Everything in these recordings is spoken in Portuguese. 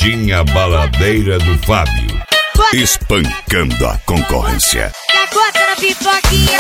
Pegadinha baladeira do Fábio. Espancando a concorrência. Bota na pipoquinha.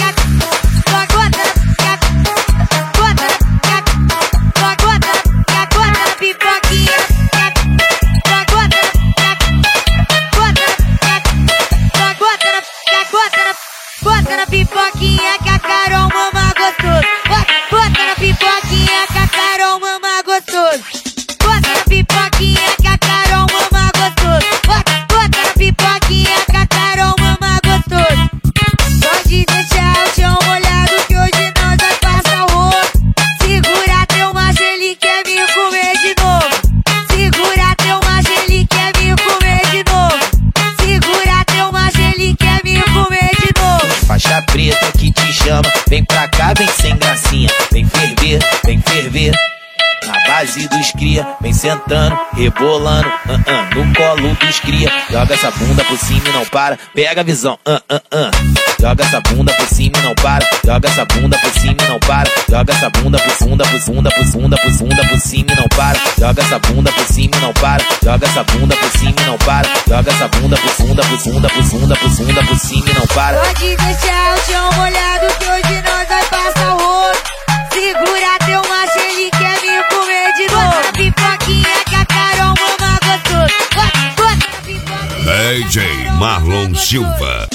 Bota na pipoquinha que a Carol mama gostoso. Bota na pipoquinha que a Carol mama gostoso. Bota na pipoquinha que a Carol mama gostoso. Bota na pipoquinha que a Carol mama gostoso. Pode deixar o chão molhado que hoje nós vai passar o rosto. Segura teu macho, ele quer me comer de novo. Segura teu macho, ele quer me comer de novo. Segura teu macho, ele quer me comer de novo. Faixa preta que te chama, vem pra cá, vem sem gracinha. Vem ferver, na base dos cria. Vem sentando, rebolando, no colo dos cria. Joga essa bunda por cima e não para, pega a visão, Joga essa bunda por cima e não para, joga essa bunda por cima e não para. Joga essa bunda por funda, por cima e não para. Joga essa bunda por cima e não para, joga essa bunda por cima e não para. Joga essa bunda por funda, por cima e não para. Pode deixar o chão molhado que hoje nós vai passar o rosto. Segura teu macho, ele quer me comer de novo. Bota na pipoquinha que a Carol mama gostoso. Bota na pipoquinha. DJ Marlon Silva.